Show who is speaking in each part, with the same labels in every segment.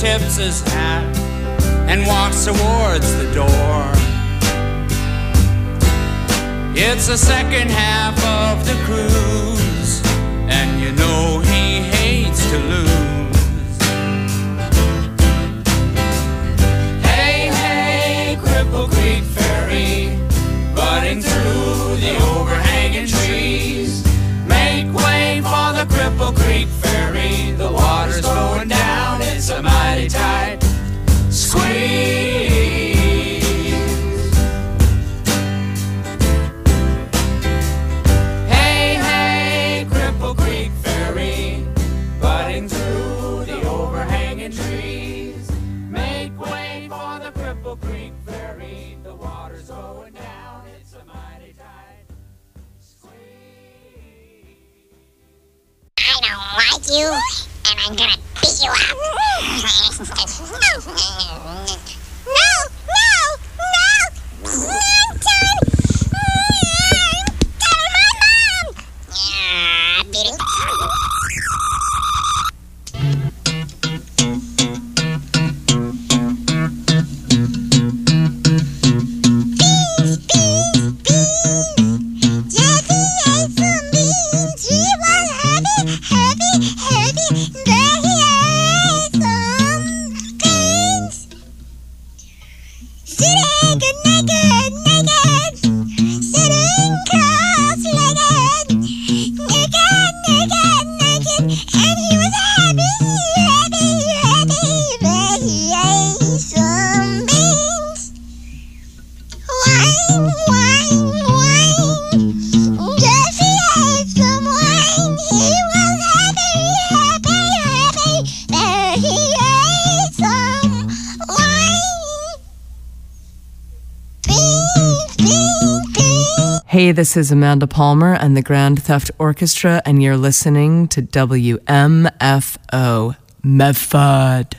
Speaker 1: tips his hat and walks towards the door. It's the second half of the cruise, and you know he hates to lose. Hey, hey, Cripple Creek Ferry, butting through the overhanging trees. Make way for the Cripple Creek Ferry, the water's going down, it's a mighty tight squeeze. Hey, hey, Cripple Creek Ferry, butting through the overhanging trees. Make way for the Cripple Creek Ferry, the water's going down, it's a mighty tight squeeze.
Speaker 2: I don't like you, and I'm gonna beat you up.
Speaker 3: Hey, this is Amanda Palmer and the Grand Theft Orchestra, and you're listening to WMFO Medford.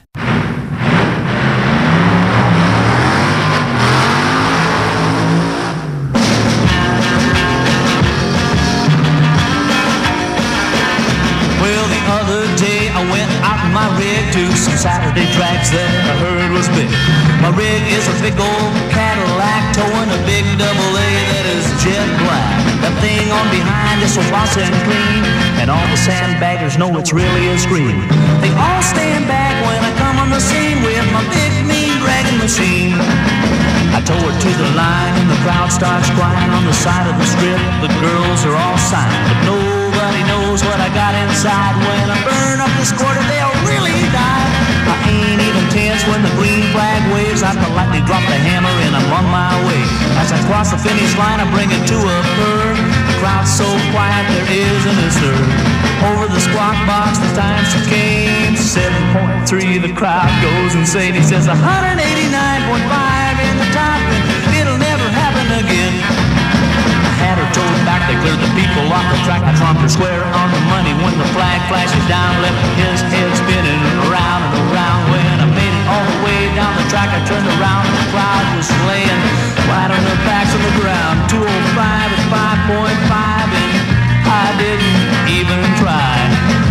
Speaker 4: Well, the other day I went out in my rig to some Saturday tracks that I heard was big. My rig is a big old Cadillac towing a big double A that is jet black. That thing on behind is so boss and clean, and all the sandbaggers know it's really a scream. They all stand back when I come on the scene with my big mean dragging machine. I tow her to the line and the crowd starts crying on the side of the strip. The girls are all signed, but nobody knows what I got inside. When I burn up this quarter, they'll really die. I ain't even tense when the green flag waves. I politely drop the hammer and I'm on my way. As I cross the finish line, I bring it to a purr. The crowd's so quiet, there isn't a stir. Over the squawk box, the time she came. 7.3, the crowd goes insane. He says 189.5 in the top, and it'll never happen again. Had her towed back, they cleared the people off the track. I trumped her square on the money when the flag flashes down, left his head spinning around and around. When I made it all the way down the track, I turned around and the crowd was laying flat on their backs on the ground. 205 at 5.5, and I didn't even try.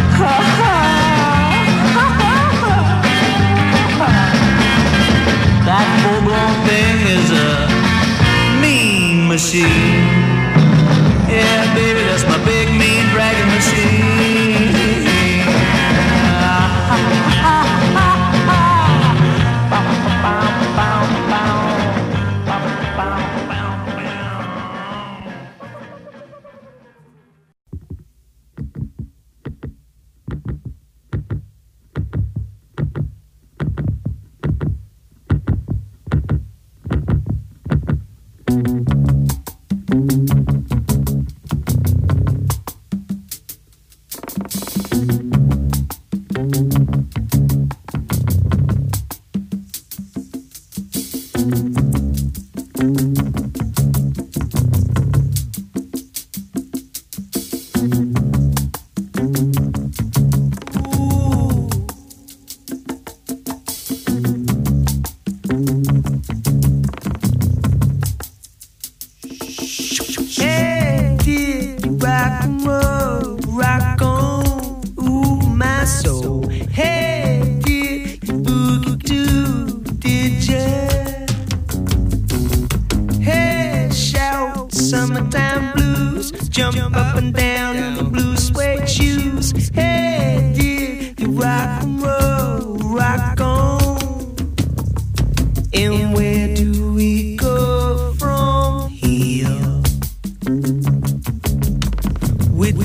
Speaker 4: That full-blown thing is a mean machine. Yeah, baby, that's my big, mean, dragging machine.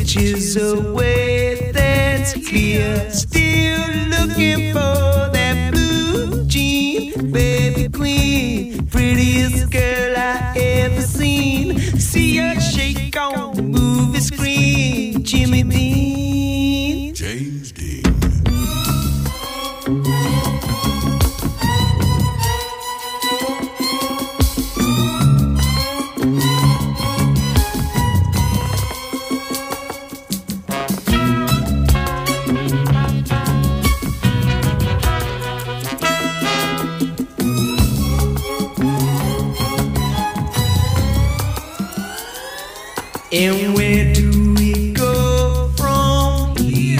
Speaker 5: which is a way that's clear. Still looking for that blue jean, baby queen, prettiest girl I ever seen. See her shake on the movie screen. Jimmy Dean,
Speaker 6: James Dean.
Speaker 5: And where do we go from here?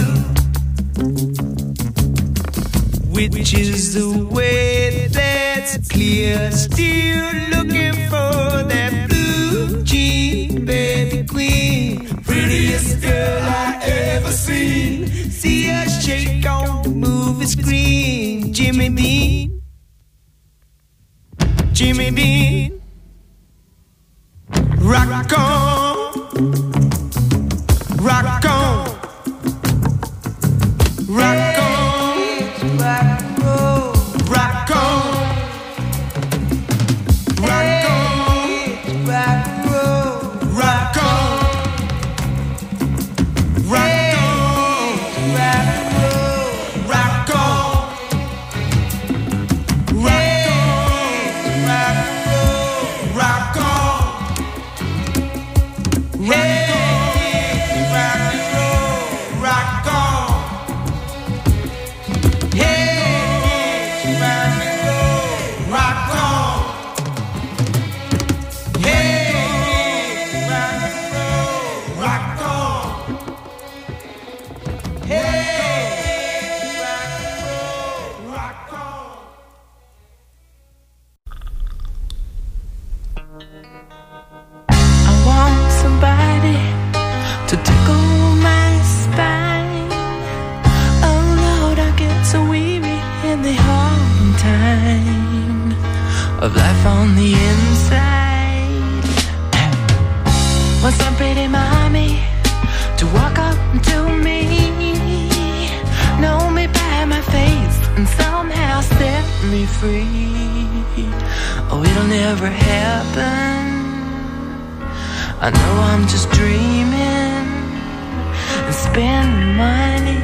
Speaker 5: Which is the way that's clear. Still looking for that blue jean, baby queen, prettiest girl I ever seen. See her shake on the movie screen. Jimmy Dean, Jimmy Dean, rock on. Rock on, rock on, rock on, rock on, rock on, rock on, rock
Speaker 7: of life on the inside. Want some pretty mommy to walk up to me, know me by my face, and somehow set me free. Oh, it'll never happen. I know I'm just dreaming and spending money.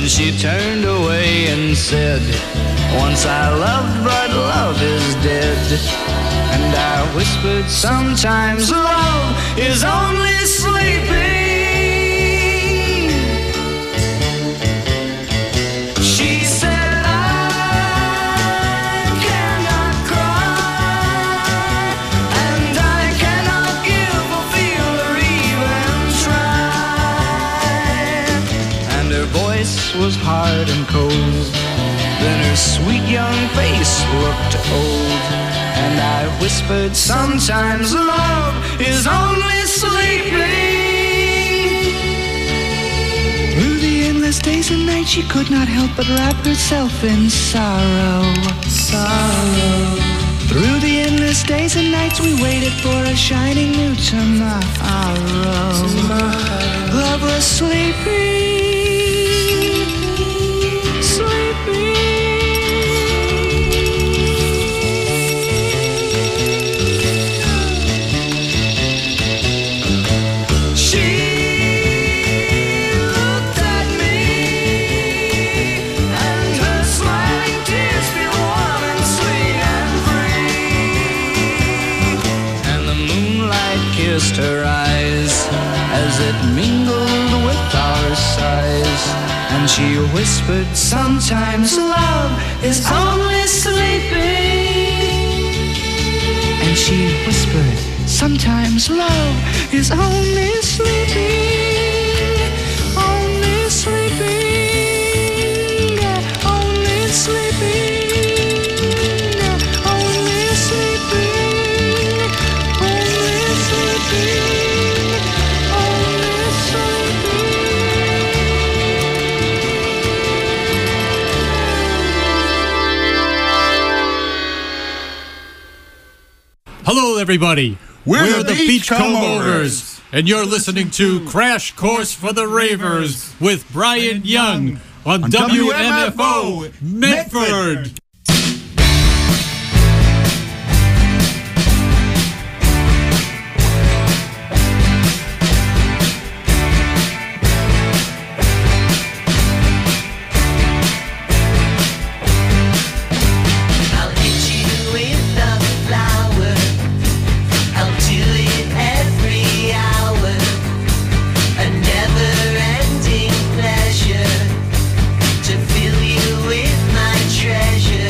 Speaker 4: Then she turned away and said, once I loved, but love is dead. And I whispered, sometimes love is only sleeping. She said, I cannot cry, and I cannot give or feel or even try. And her voice was hard and cold. Then her sweet young face looked old. And I whispered, sometimes love is only sleeping. Through the endless days and nights she could not help but wrap herself in sorrow. Sorrow. Through the endless days and nights we waited for a shining new tomorrow. Love was sleeping. Her eyes as it mingled with our sighs, and she whispered, sometimes love is only sleeping. And she whispered, sometimes love is only sleeping. Only sleeping, only sleeping.
Speaker 6: Hello, everybody. We're the Beachcombers, and you're listening to Crash Course for the Ravers with Brian Young on WMFO Medford.
Speaker 7: Treasure to fill you with my treasure.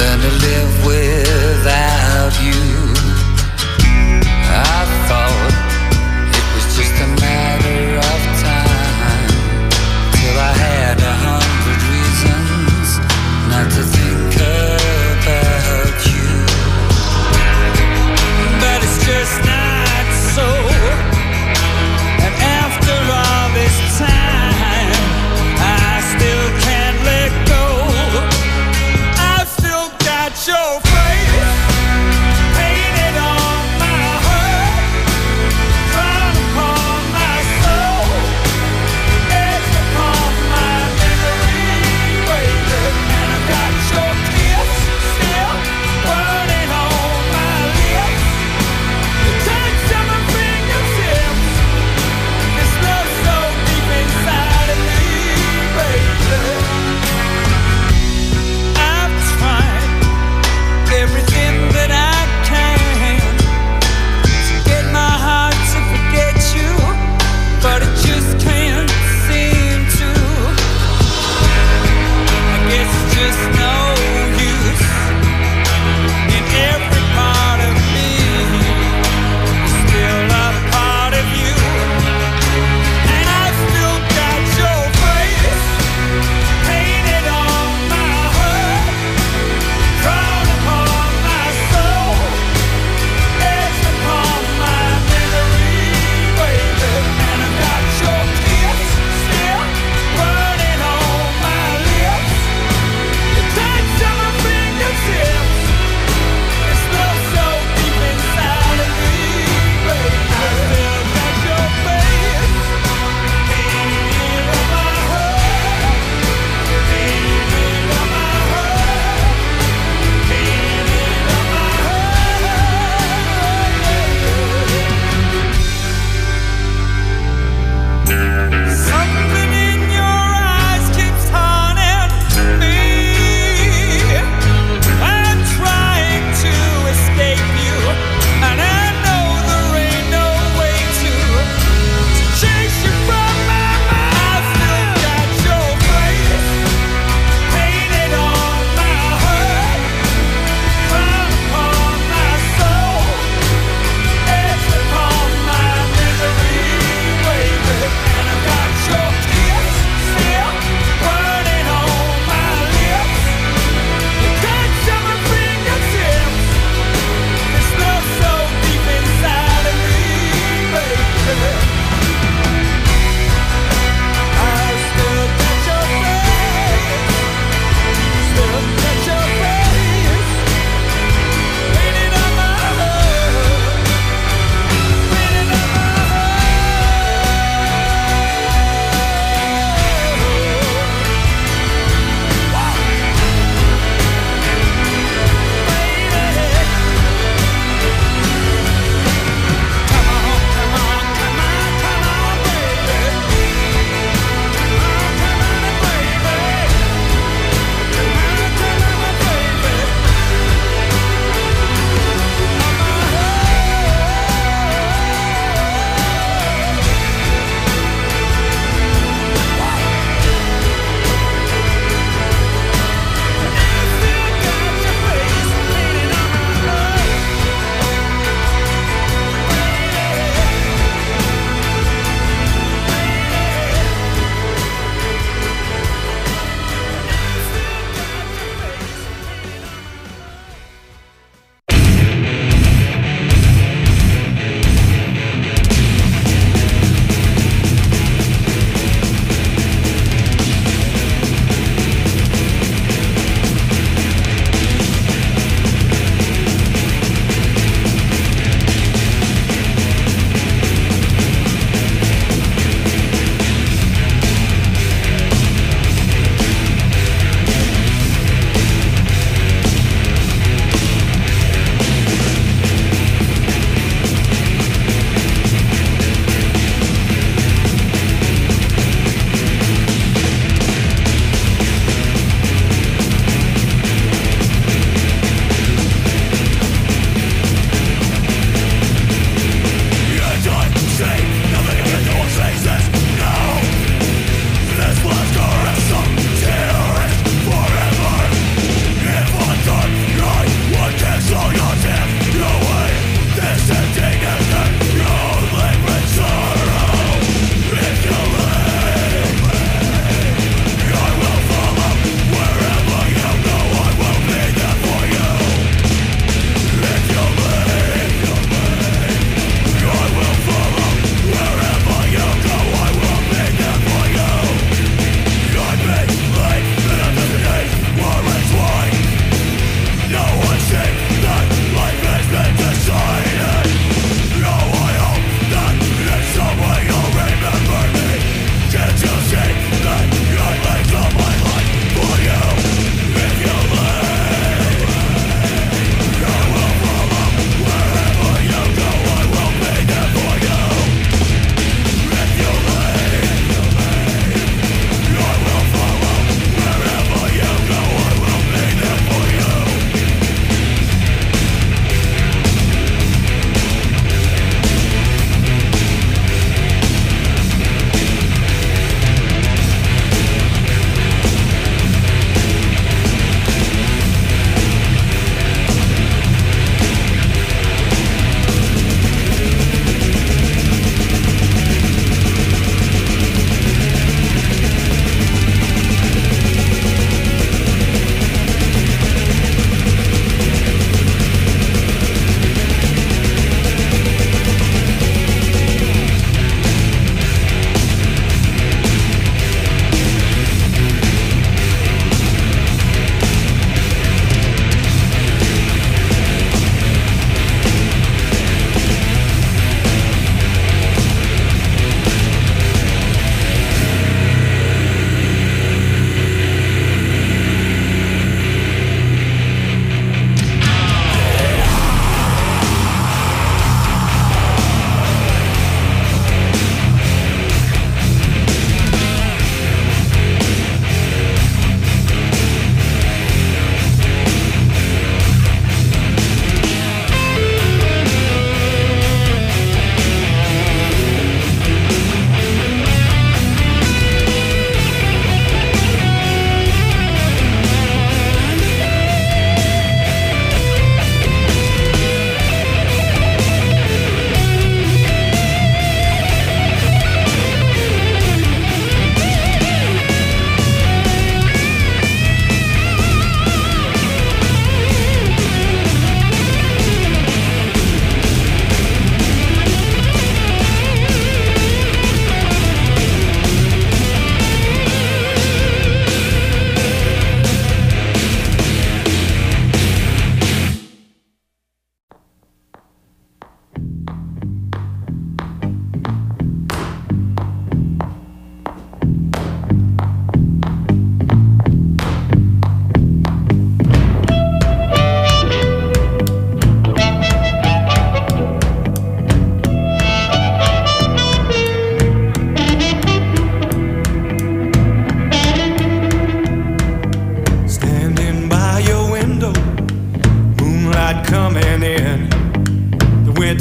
Speaker 8: learn to live without you. I thought it was just a matter of time till I had 100 reasons not to think about you. But it's just not so. And after all this time, I still can't let go. I've still got your face. Hey,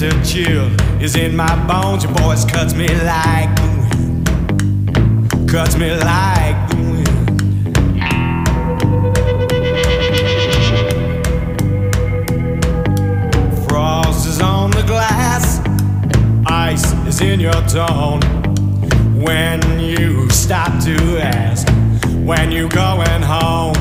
Speaker 5: winter chill is in my bones. Your voice cuts me like the wind, cuts me like the wind. Frost is on the glass, ice is in your tone. When you stop to ask, when you going home,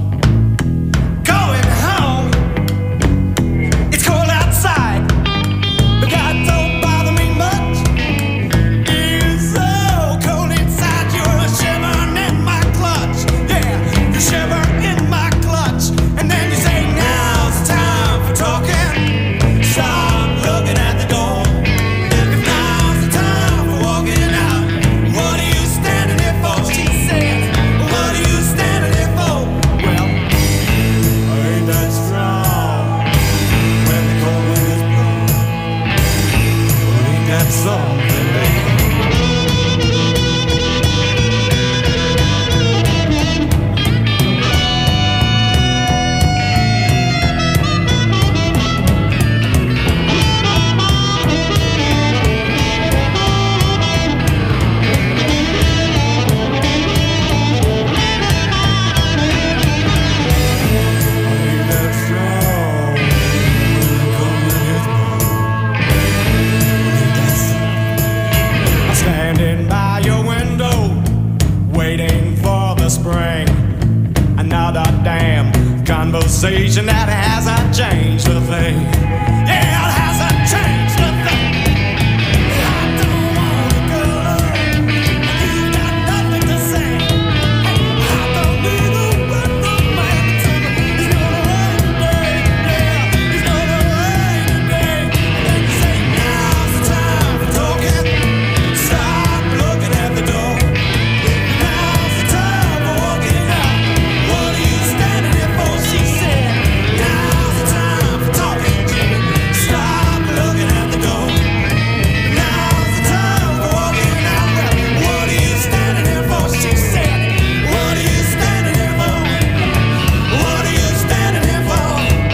Speaker 5: going home. It's cold outside, but that don't bother me much. It's so cold inside, you're shivering in my clutch. Yeah, you shiver in my clutch, and then you say now's the time for talking. Stop looking at the door. If now's the time for walking out, what are you standing there for? She said, what are you standing there for? Well, I ain't that strong when the cold wind is blowing. Ain't that something, baby? Standing by your window, waiting for the spring. Another damn conversation that hasn't changed a thing. Yeah, it hasn't changed a thing. I don't wanna go alone. You've got nothing to say. I don't need a word from man to me. It's gonna rain today. Yeah, it's gonna rain today. And then you say now's the time for talking. Stop looking at the door. Now's the time for walking out. What are you standing there for? She said, now's the time for talking, Jimmy. Stop looking at the door. Now's the time for walking out. What are you standing there for? She said, what are you standing there for? What are you standing there for?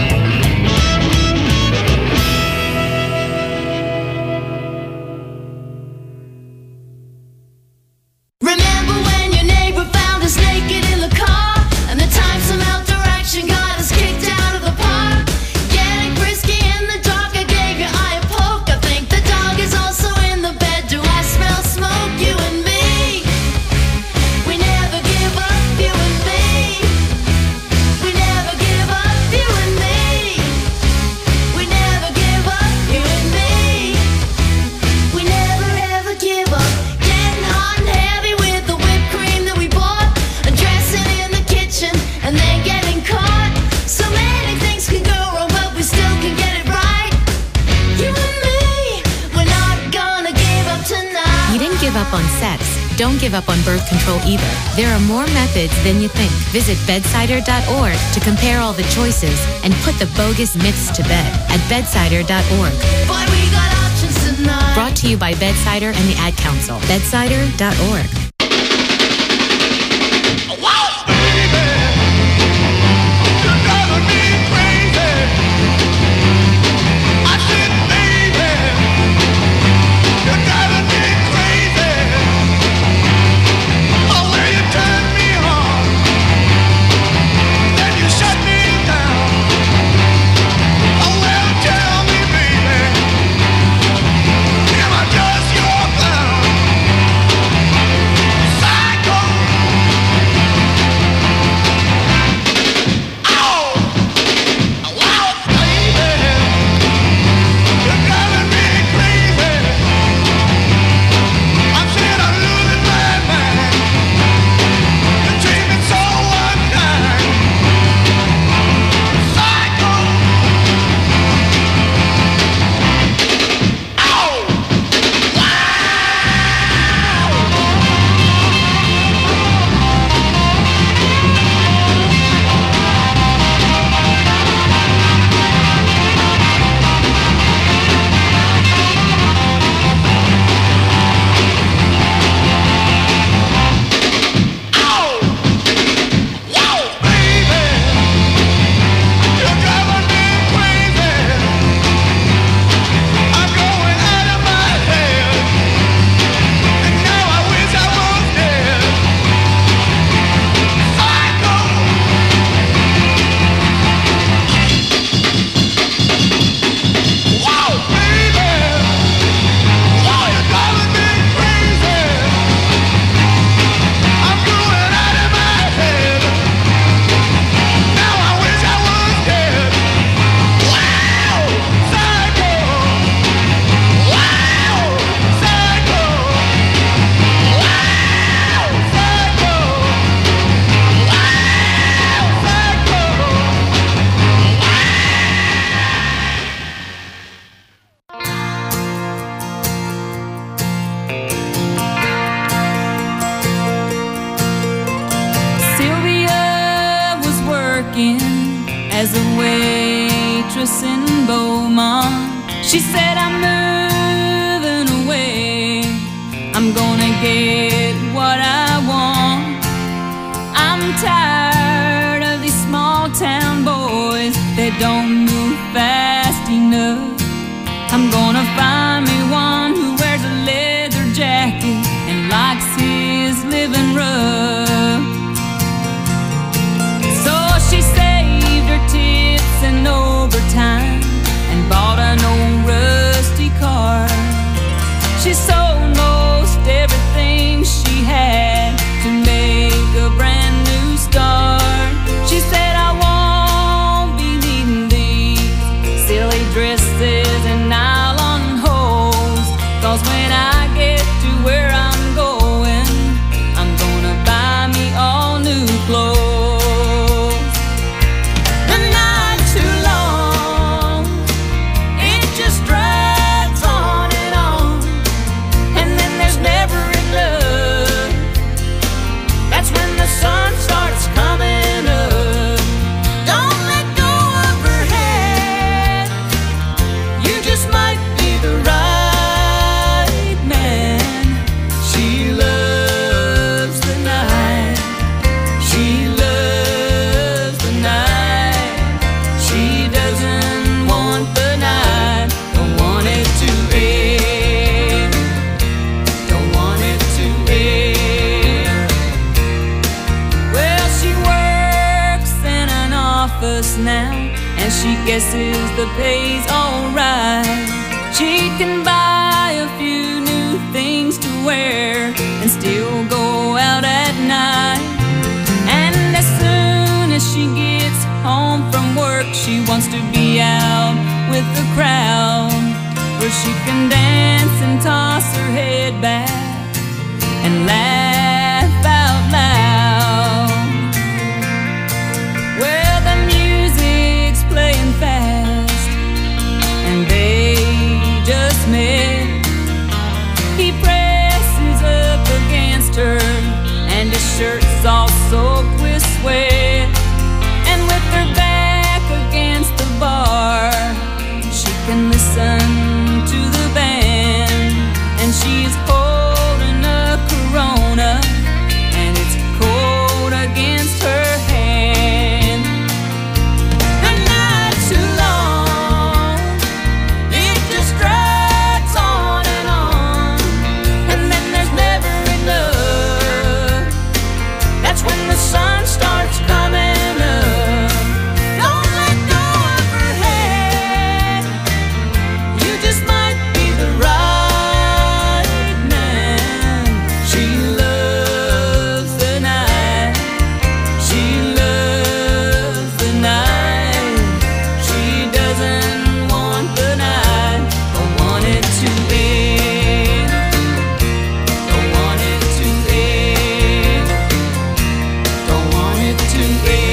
Speaker 9: Remember when your neighbor found us naked in the car, and the time some outdoor action got us kicked out of the park? Getting frisky in the dark, I gave your eye a poke. I think the dog is also in the bed. Do I smell smoke? You and me, we never give up. You and me, we never give up. You and me, we never give up. You and me, we never ever give up. Getting hot and heavy with the whipped cream that we bought, undressing in the kitchen and then getting caught. So many things can go wrong, but we still can get it right. You and me, we're not gonna give up tonight.
Speaker 10: You didn't give up on sex. Don't give up on birth control either. There are more methods than you think. Visit bedsider.org to compare all the choices and put the bogus myths to bed at bedsider.org.
Speaker 9: Boy, we got options tonight.
Speaker 10: Brought to you by Bedsider and the Ad Council. Bedsider.org.
Speaker 5: Am I just your clown?
Speaker 11: waitress in Beaumont. She said, I'm moving away, I'm gonna get what I want. I'm tired of these small town boys that don't move fast enough. I'm gonna find me one who wears a leather jacket and likes his living rough. So she saved her tips and overtime and bought an old rusty car. She sold most everything she had to make a brand new start. She said, I won't be needing these silly dresses and nylon hose, 'cause when I get to where I'm going, I'm gonna buy me all new clothes. The night's too long, it just drags on and on, and then there's never enough. That's when the sun starts coming up. Don't let go of her hand, you just might be the right man. She loves the night, she loves the night. She doesn't want the night, don't want it to end, don't want it to end. Well, she works in an office now, and she guesses the pay's alright. She can buy a few new things to wear and still go out at night. And as soon as she gets home from work, she wants to be out with the crowd, where she can dance and toss her head back and laugh out loud. Well, the music's playing fast, and they just met. He presses up against her, and his shirt's all soaked with sweat. And with her back against the bar, she can listen to the band, and she's holding a Corona, and it's cold against her hand. The night's too long, it just drags on and on, and then there's never enough. That's when the sun starts coming up. Don't let go of her hand, you just might be the right man. She loves the night, she loves the night. She doesn't want the night, don't want it to end, don't want it to end, don't want it to end.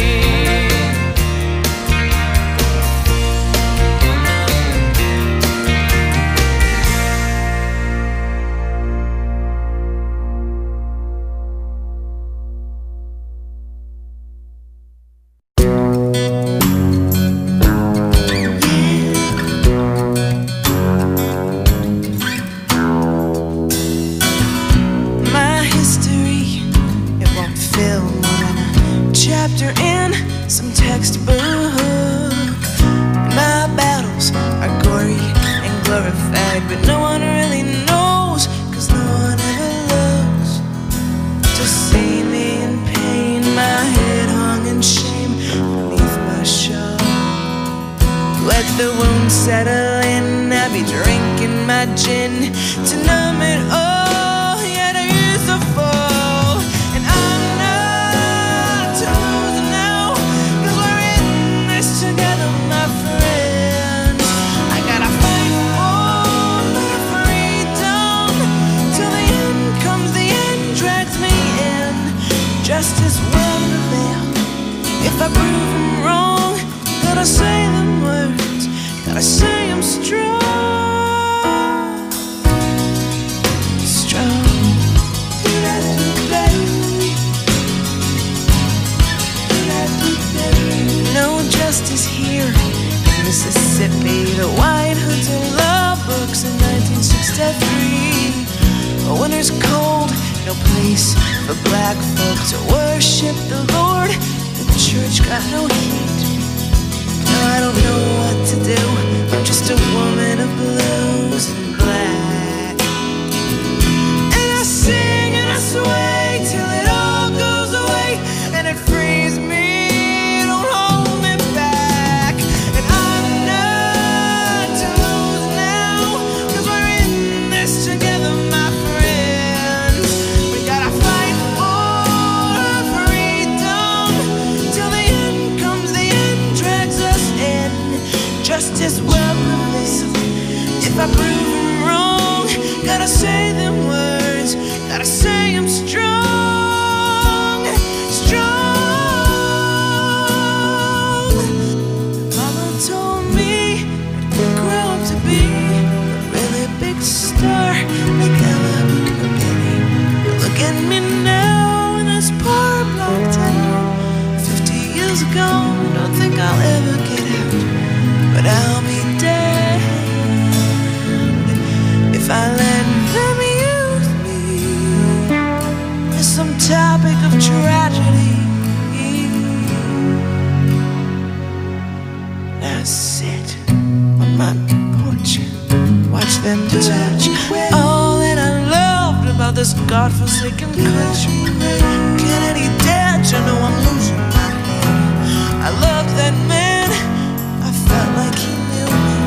Speaker 5: My history, it won't fill more than a chapter in some textbook. My battles are gory and glorified, but no one really knows, 'cause no one ever loves to see me in pain. My head hung in shame beneath my shawl. Let the wound settle in, I'll be drinking my gin to numb it all. Yet I used to fall, and I'm not to lose now, 'cause we're in this together, my friends. I gotta fight for my freedom till the end comes, the end drags me in. Justice will prevail if I prove them wrong. Gotta say them words, gotta say I'm strong, strong. No justice
Speaker 7: here in Mississippi. The White Hunter Love Books in 1963. The winter's cold, no place for black folk to worship the Lord. The church got no heat. Now I don't know what to do. I'm just a woman of blues and black. And I sing and I sway till it all goes away, and it frees me. Don't hold me back. And I'm not to lose now, 'cause we're in this together, my friends. We gotta fight for freedom till the end comes. The end drags us in. Justice will prevail if I prove them wrong. Gotta say them words, gotta say them strong, strong. Mama told me I'd grow up to be a really big star like Ella or Penny. Look at me now in this poor black town. 50 years ago, don't think I'll ever get out, but I'll be dead if I let them use me as some topic of tragedy. Now sit on my porch, watch them touch all that I loved about this godforsaken country. Kennedy dead, you know I'm losing my head. I loved that man, I felt like he knew me.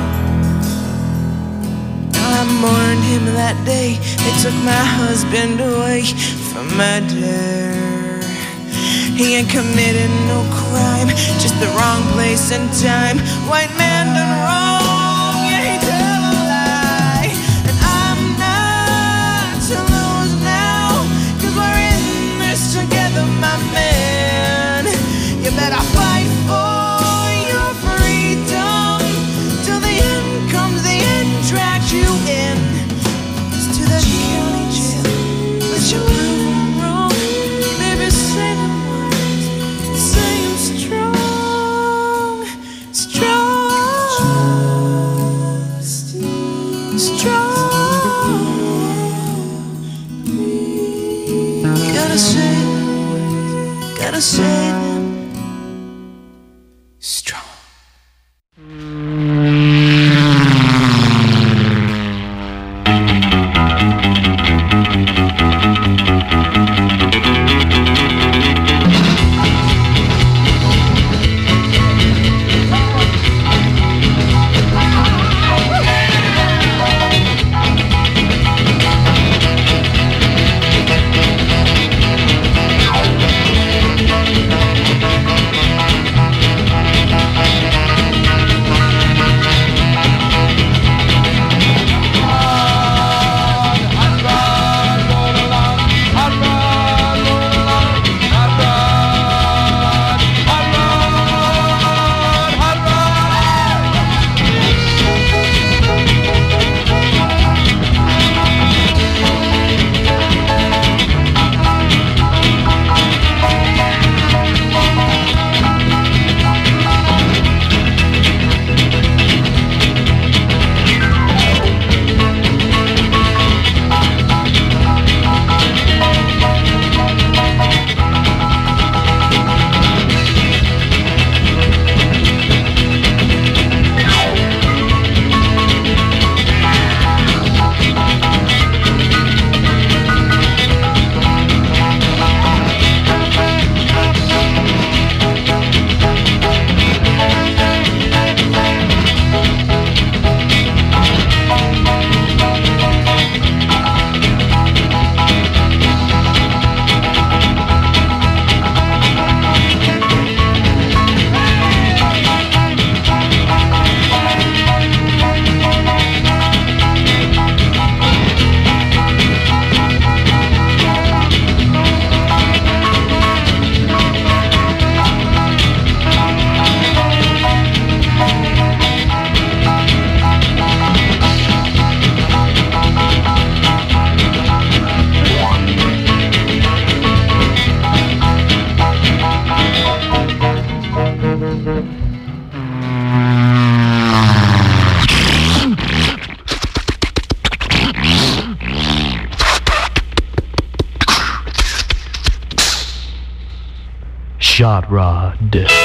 Speaker 7: I mourned him that day. They took my husband away for murder. He ain't committed no crime, just the wrong place and time. White man done wrong, yeah, he tell a lie. And I'm not to lose now, 'cause we're in this together, my man. You better fight for your freedom till the end comes. The end drags you in. It's to the county jail, but you prove them wrong. Baby, say them words, say them strong, strong.
Speaker 12: Jot Rod.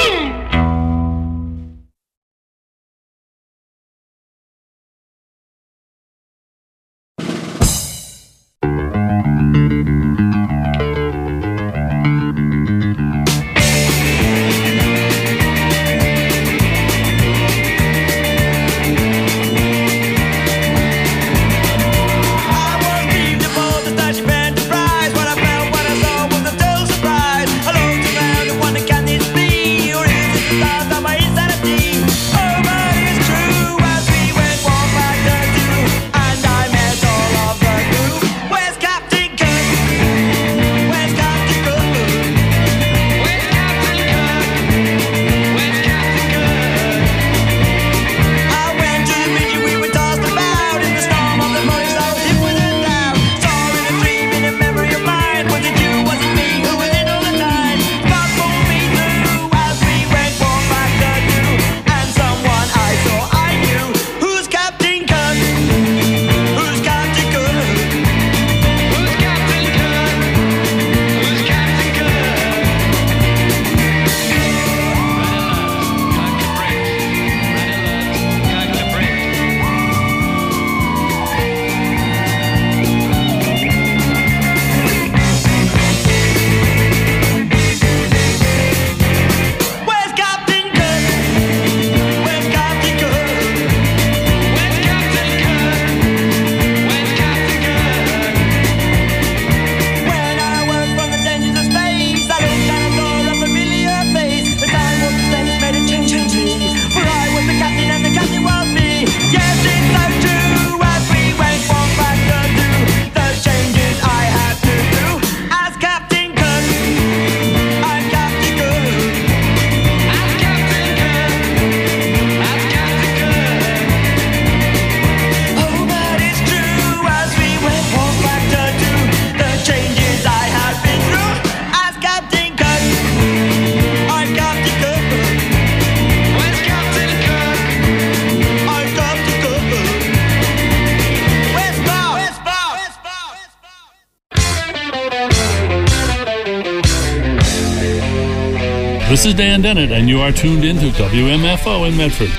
Speaker 13: This is Dan Dennett, and you are tuned into WMFO in Medford.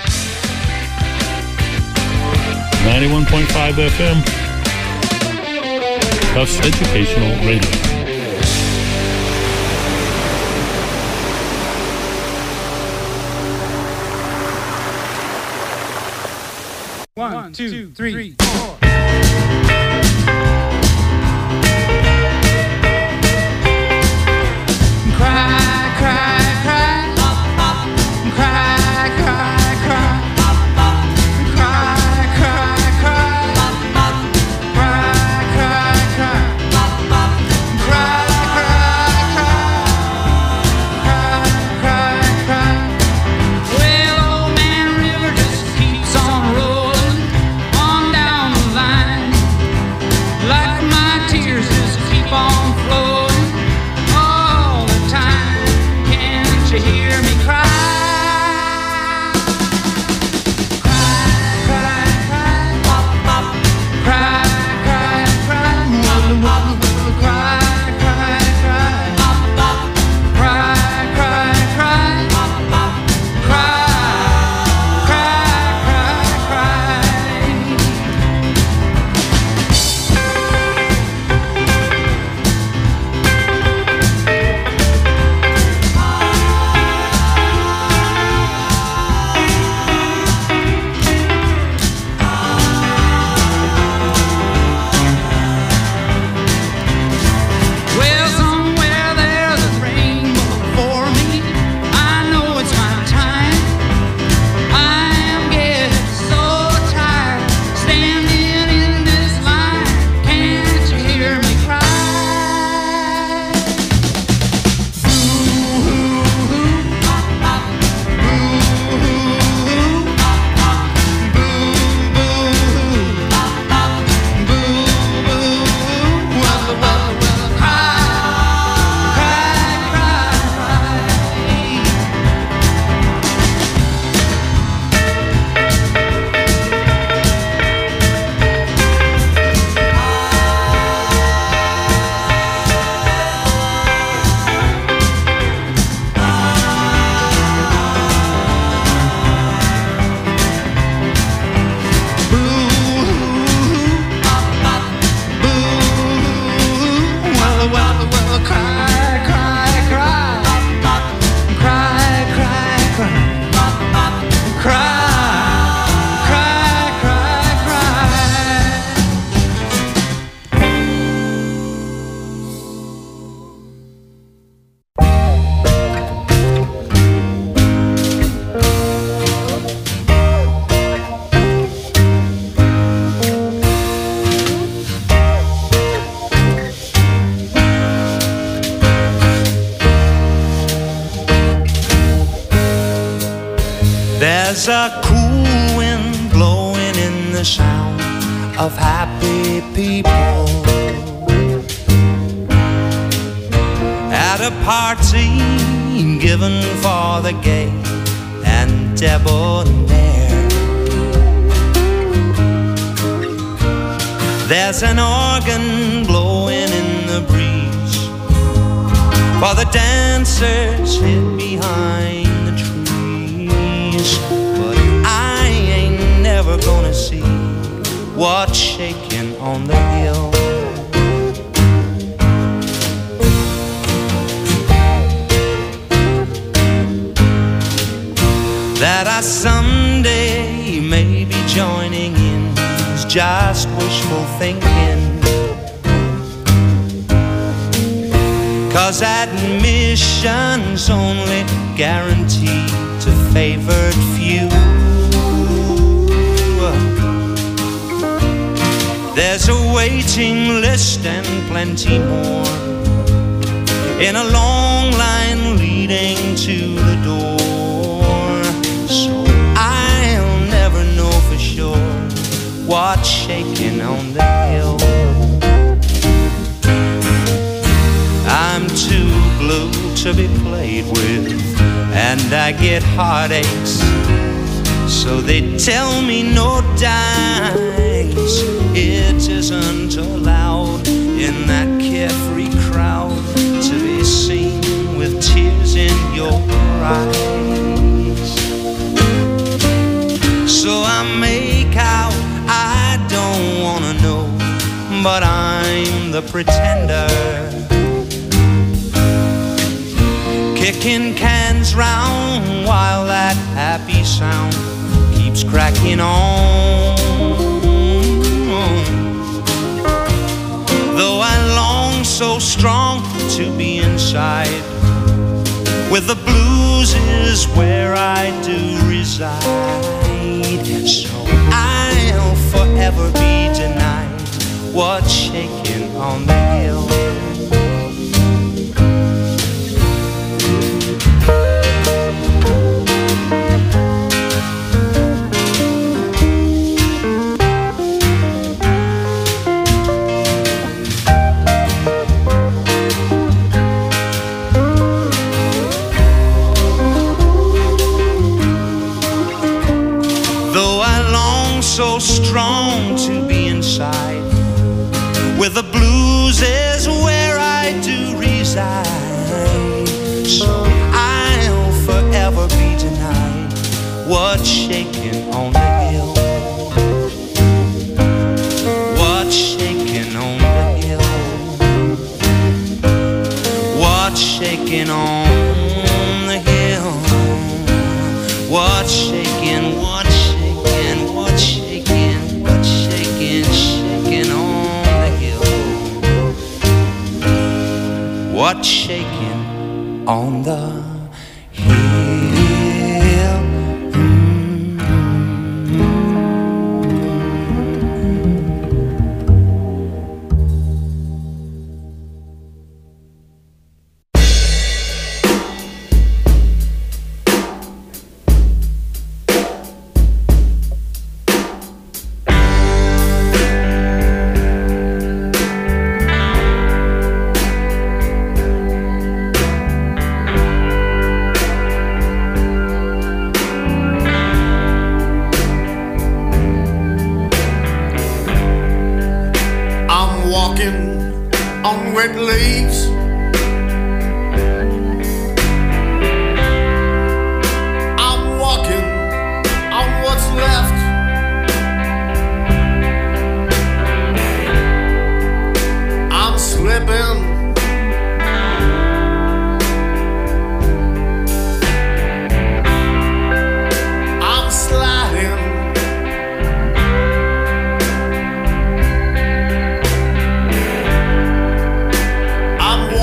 Speaker 13: 91.5 FM. Tufts Educational Radio.
Speaker 14: One, two, three, four.
Speaker 9: Well, old man River just keeps on rolling on down the line.
Speaker 4: There's a cool wind blowing in the sound of happy people at a party given for the gay and debonair. There's an organ blowing in the breeze for the dancers hid behind the trees. But I ain't never gonna see what's shaking on the hill. That I someday may be joining in is just wishful thinking, 'cause admission's only guaranteed to favored few. There's a waiting list and plenty more in a long line leading to the door. So I'll never know for sure what's shaking on the hill. I'm too blue to be played with, and I get heartaches, so they tell me no dice. It isn't allowed in that carefree crowd to be seen with tears in your eyes. So I make out I don't wanna know, but I'm the pretender, kicking cans round while that happy sound keeps cracking on. Though I long so strong to be inside, with the blues is where I do reside. So I'll forever be denied what's shaking on the hill. So strong to be inside, with the blues is where I do reside. So I'll forever be denied what's shaking on the hill. What's shaking on the hill? What's shaking on the hill? What's shaking? What's shaking? What's shaking? What's shaking? Shaking on the hill. What's shaking on the hill?
Speaker 12: I'm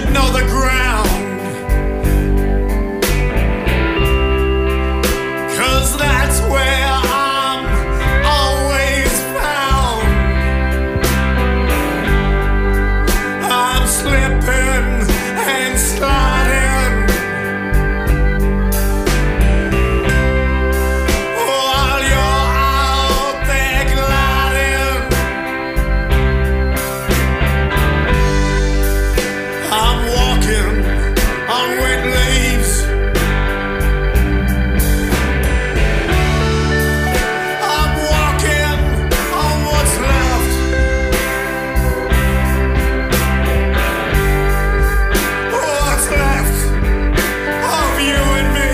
Speaker 5: know the ground. 'Cause that's where I'm always found. I'm slipping and sliding while you're out there gliding. I'm walking on wet leaves. I'm walking on what's left. What's left of you and me.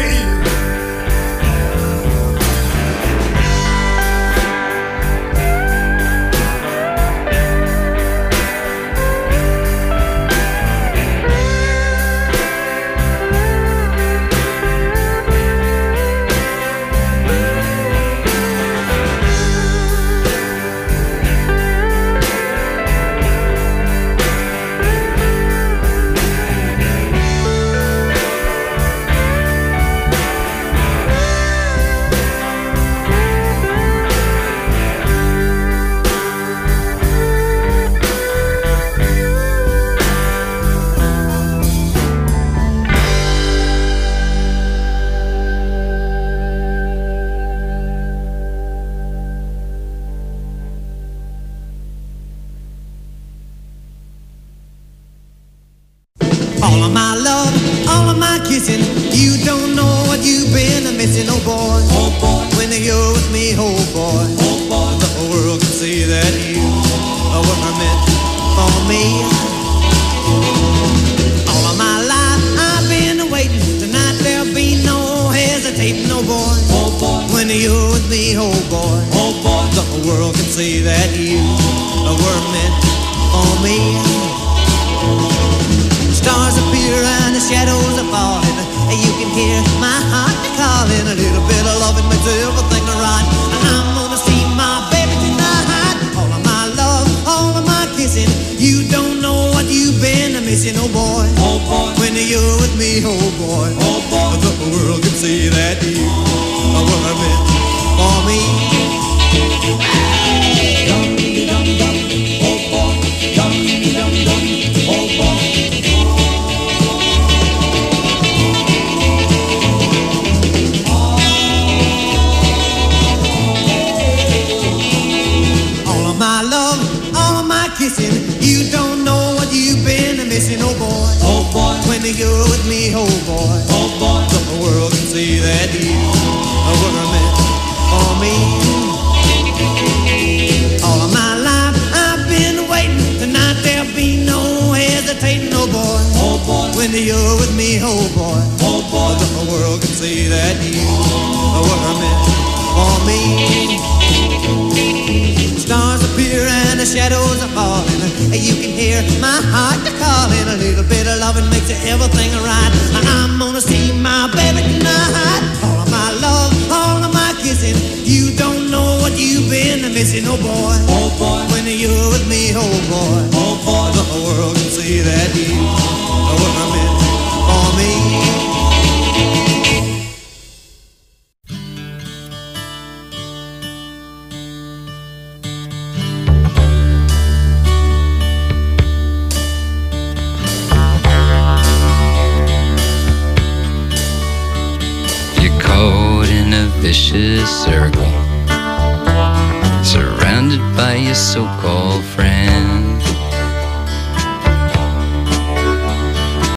Speaker 12: All of my love, all of my kissing, you don't know what you've been missing, oh boy. Oh boy, when you're with me, oh boy. Oh boy, the whole world can see that you were meant for me. All of my life I've been waiting, tonight there'll be no hesitating, oh boy. Oh boy, when you're with me, oh boy. Oh boy, the whole world can see that you were meant for me. Stars appear and the shadows are falling. You can hear my heart calling. A little bit of loving makes everything right. And I'm gonna see my baby tonight. All of my love, all of my kissing. You don't know what you've been missing, oh boy. Oh boy, when you're with me, oh boy. Oh boy, the world can see that you were meant for me. You don't know what you've been missing, oh boy. Oh boy, when you're with me, oh boy. Oh boy, the world can see that you were meant for me. All of my life I've been waiting. Tonight there'll be no hesitating, oh boy. Oh boy, when you're with me, oh boy. Oh boy, the world can see that you were meant for me. Stars appear and the shadows are falling. You can hear my heart calling. A little bit of loving makes everything right. I'm gonna see my baby tonight. All of my love, all of my kissing. You don't know what you've been missing, oh boy. Oh boy, when you're with me, oh boy. Oh boy, the world can see that you were meant for me.
Speaker 8: Vicious circle, surrounded by your so-called friends.